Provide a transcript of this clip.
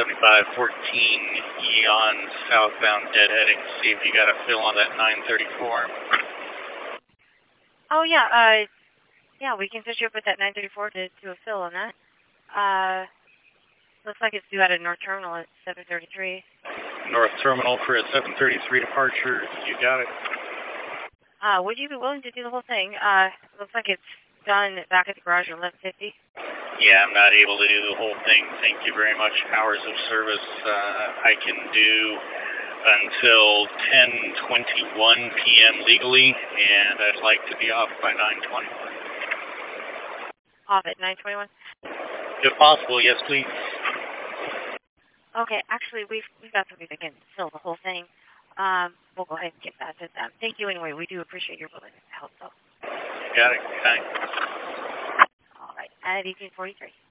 7514 Eon southbound deadheading. See if you got a fill on that 934. Oh, yeah, yeah, we can set you up with that 934 to a fill on that. Looks like it's due out of North Terminal at 7:33. North Terminal for a 7:33 departure. You got it. Would you be willing to do the whole thing? Looks like it's done back at the garage at 11:50. Yeah, I'm not able to do the whole thing. Thank you very much. Hours of service I can do until 10:21 p.m. legally, and I'd like to be off by 9:20. Off at 9:21? If possible, yes, please. Okay, actually, we've got somebody that can fill the whole thing. We'll go ahead and get that to them. Thank you anyway. We do appreciate your willingness to help, though. Got it. Thanks. All right, at 1843.